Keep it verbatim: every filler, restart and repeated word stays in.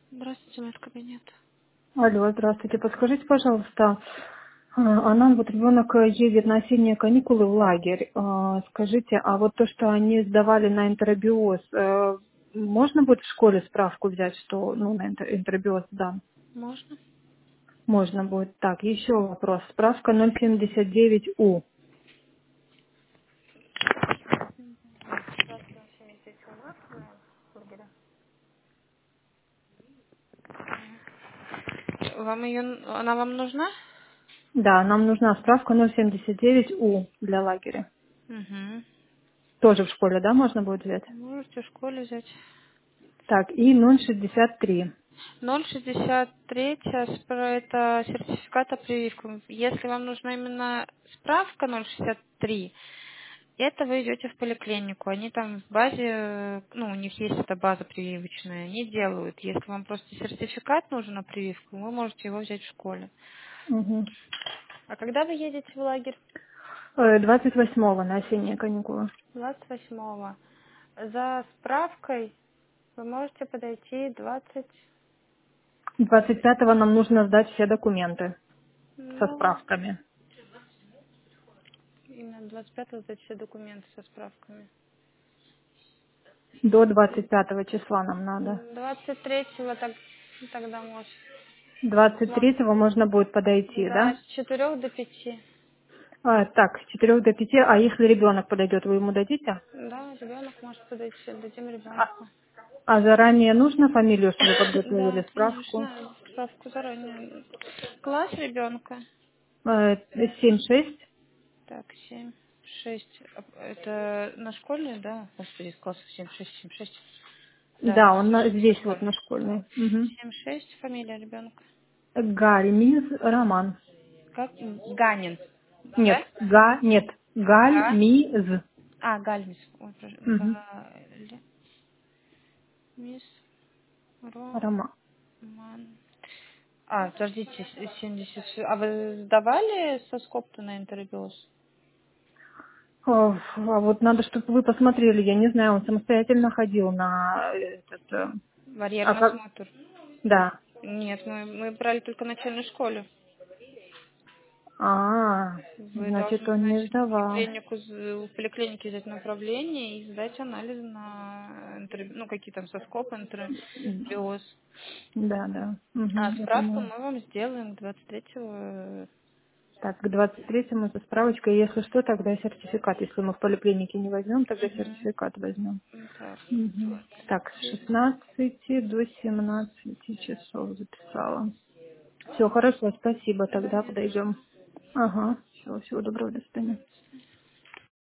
Здравствуйте, мой кабинет. Алло, здравствуйте. Подскажите, пожалуйста, а а нам вот ребенок э, едет на осенние каникулы в лагерь. А, Скажите, а вот то, что они сдавали на энтеробиоз, э, можно будет в школе справку взять, что ну, на энтер- энтеробиоз дан? Можно? Можно будет. Так, еще вопрос. Справка ноль семьдесят девять У. Вам ее, она вам нужна? Да, нам нужна справка ноль семьдесят девять У для лагеря. Угу. Тоже в школе, да, можно будет взять? Можете в школе взять. Так, и ноль шестьдесят три. ноль шестьдесят три про это сертификат о прививках. Если вам нужна именно справка ноль шестьдесят три, это вы идете в поликлинику. Они там в базе, э, ну, у них есть эта база прививочная, они делают. Если вам просто сертификат нужен на прививку, вы можете его взять в школе. Угу. А когда вы едете в лагерь? двадцать восьмого на осенние каникулы. двадцать восьмого. За справкой вы можете подойти двадцать, двадцать пятого нам нужно сдать все документы со ну, справками. именно двадцать пятого сдать все документы со справками. До двадцать пятого числа нам надо. М, двадцать третьего так, тогда может. двадцать Мо- третьего можно будет подойти, Да, да? с четырех до пяти. А, так, с четырех до пяти, а если ребенок подойдет, вы ему дадите? Да, ребенок может подойти, дадим А, ребенку. а заранее нужно фамилию, чтобы Да, подготовили справку? конечно, справку заранее. Класс ребенка. Э, семь шесть. Так, семь, шесть. Это на школьный, да? Господи, класс семь, шесть, семь, шесть. Да, Да, он на- со здесь вот на школьной. школьной. Угу. семь шесть, фамилия ребенка. Гальмиз Роман. Как? Ганин. Нет, Да? Га, нет, Га? Гальмиз. А, Гальмис. Ой, прошу. Угу. Гальмис. Роман. Роман. А, подождите, с- семьдесят. А вы сдавали со скопта на интербиоз? О, а вот надо, чтобы вы посмотрели, я не знаю, он самостоятельно ходил на этот... э, А Барьерный как? осмотр. Да. Нет, мы, мы брали только в начальной школе. А, Вы значит, должны, он не значит, в сдавал. поликлинику, з- в поликлинике взять направление и сдать анализы на интер- ну, какие там соскопы, М, интербиоз. Да, да. А Угу, я справку поняла. мы вам сделаем к двадцать третьего. Так, к двадцать третьему это справочка. Если что, тогда сертификат. Если мы в поликлинике не возьмем, тогда Угу. сертификат возьмем. Так, Мгм. Так, с шестнадцати до семнадцати часов записала. Все, хорошо, спасибо. да, Тогда не за что. подойдем. Ага, все, всего доброго, до свидания.